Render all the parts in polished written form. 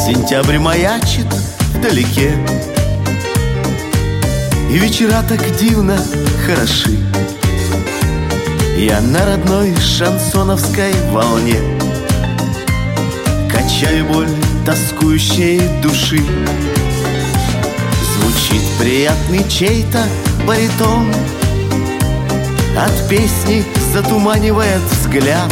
сентябрь маячит вдалеке, и вечера так дивно хороши. Я на родной шансоновской волне качаю боль тоскующей души. Звучит приятный чей-то баритон, от песни затуманивает взгляд.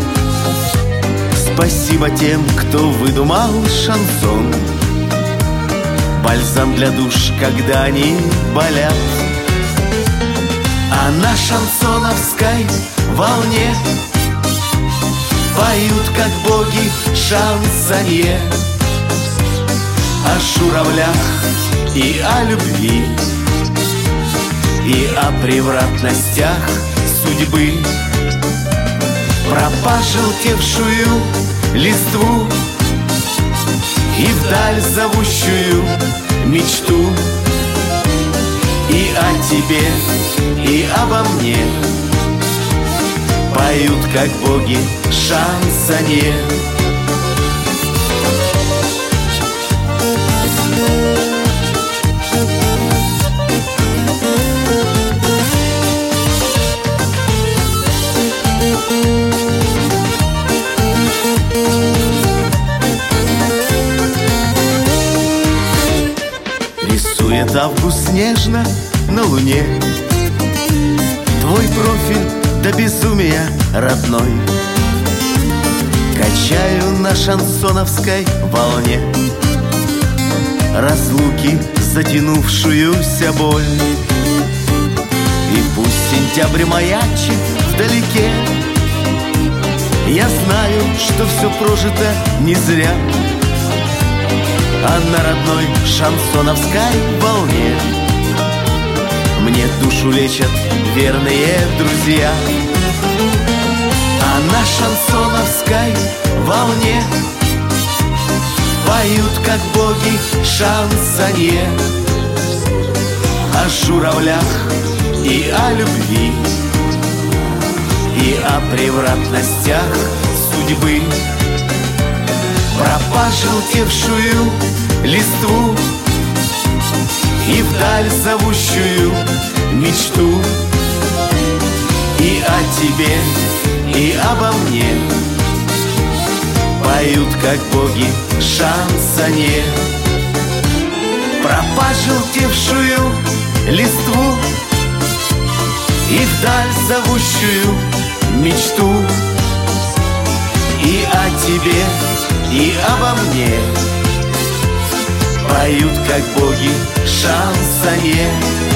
Спасибо тем, кто выдумал шансон, бальзам для душ, когда они болят. А на шансоновской волне поют, как боги, шансонье, о журавлях и о любви, и о превратностях судьбы. Про пожелтевшую листву и вдаль зовущую мечту, и о тебе, и обо мне поют, как боги, шансонье. Рисует август нежно на луне твой профиль до безумия родной. Качаю на шансоновской волне разлуки, затянувшуюся боль. И пусть сентябрь маячит вдалеке, я знаю, что все прожито не зря. А на родной шансоновской волне мне душу лечат верные друзья. А на шансоновской волне поют, как боги, шансонье, о журавлях и о любви, и о превратностях судьбы. Про пожелтевшую листву и вдаль зовущую мечту, и о тебе, и обо мне поют, как боги, шансонье. Про пожелтевшую листву и вдаль зовущую мечту, и о тебе, и обо мне поют, как боги, шансонье.